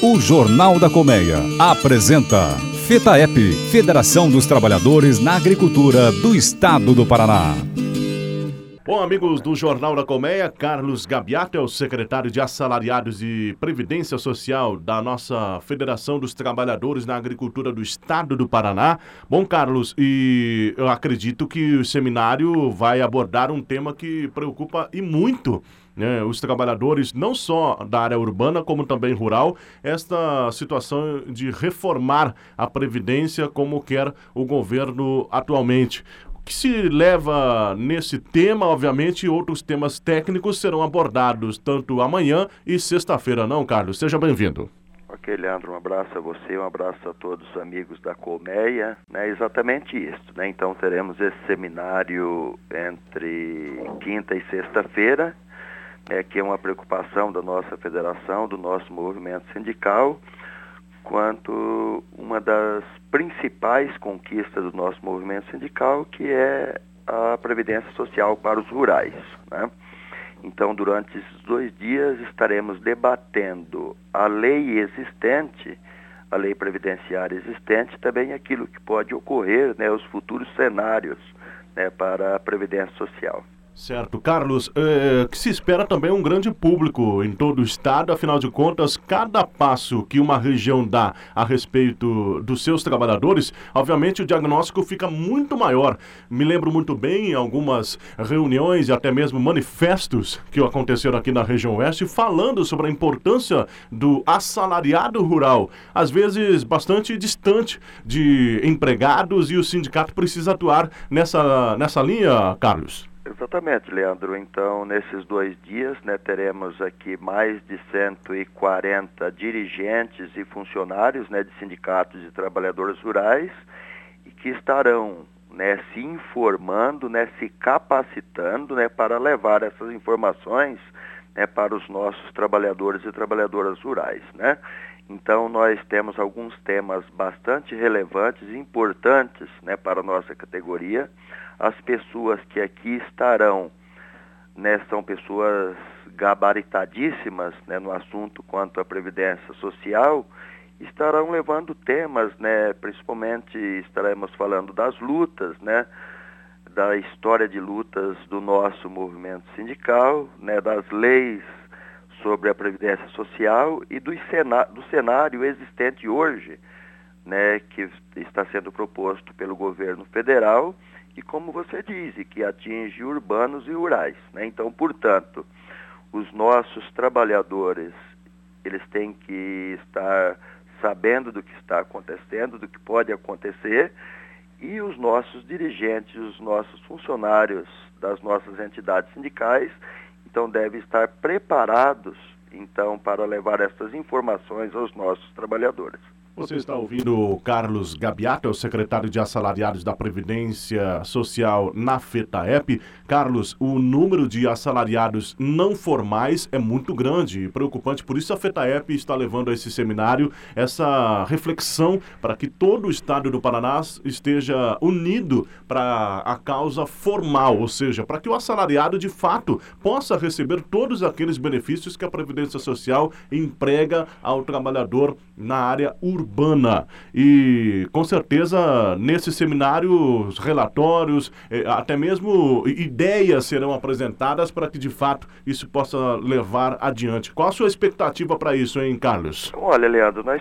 O Jornal da Colmeia apresenta FETAEP, Federação dos Trabalhadores na Agricultura do Estado do Paraná. Bom, amigos do Jornal da Colmeia, Carlos Gabiato é o secretário de Assalariados e Previdência Social da nossa Federação dos Trabalhadores na Agricultura do Estado do Paraná. Bom, Carlos, e eu acredito que o seminário vai abordar um tema que preocupa e muito, né, os trabalhadores, não só da área urbana, como também rural, esta situação de reformar a Previdência como quer o governo atualmente. Que se leva nesse tema, obviamente, outros temas técnicos serão abordados tanto amanhã e sexta-feira, não, Carlos? Seja bem-vindo. Ok, Leandro, um abraço a você, um abraço a todos os amigos da Colmeia, né? Exatamente isso, né? Então teremos esse seminário entre quinta e sexta-feira, que é uma preocupação da nossa federação, do nosso movimento sindical, quanto uma das principais conquistas do nosso movimento sindical, que é a Previdência Social para os rurais, né? Então, durante esses 2 dias, estaremos debatendo a lei existente, a lei previdenciária existente, também aquilo que pode ocorrer, né, os futuros cenários, né, para a Previdência Social. Certo. Carlos, que se espera também um grande público em todo o estado, afinal de contas, cada passo que uma região dá a respeito dos seus trabalhadores, obviamente o diagnóstico fica muito maior. Me lembro muito bem em algumas reuniões e até mesmo manifestos que aconteceram aqui na região oeste, falando sobre a importância do assalariado rural, às vezes bastante distante de empregados, e o sindicato precisa atuar nessa linha, Carlos. Exatamente, Leandro. Então, nesses 2 dias, né, teremos aqui mais de 140 dirigentes e funcionários, né, de sindicatos e trabalhadores rurais, e que estarão, né, se informando, né, se capacitando, né, para levar essas informações, né, para os nossos trabalhadores e trabalhadoras rurais, né? Então, nós temos alguns temas bastante relevantes e importantes, né, para a nossa categoria. As pessoas que aqui estarão, né, são pessoas gabaritadíssimas, né, no assunto quanto à Previdência Social, estarão levando temas, né, principalmente estaremos falando das lutas, né, da história de lutas do nosso movimento sindical, né, das leis sobre a Previdência Social e do cenário existente hoje, né, que está sendo proposto pelo governo federal e, como você disse, que atinge urbanos e rurais, né? Então, portanto, os nossos trabalhadores, eles têm que estar sabendo do que está acontecendo, do que pode acontecer, e os nossos dirigentes, os nossos funcionários das nossas entidades sindicais, então devem estar preparados, então, para levar essas informações aos nossos trabalhadores. Você está ouvindo o Carlos Gabiato, é o secretário de Assalariados da Previdência Social na FETAEP. Carlos, o número de assalariados não formais é muito grande e preocupante, por isso a FETAEP está levando a esse seminário essa reflexão para que todo o estado do Paraná esteja unido para a causa formal, ou seja, para que o assalariado de fato possa receber todos aqueles benefícios que a Previdência Social emprega ao trabalhador na área urbana. E, com certeza, nesse seminário, os relatórios, até mesmo ideias serão apresentadas para que, de fato, isso possa levar adiante. Qual a sua expectativa para isso, hein, Carlos? Olha, Leandro, nós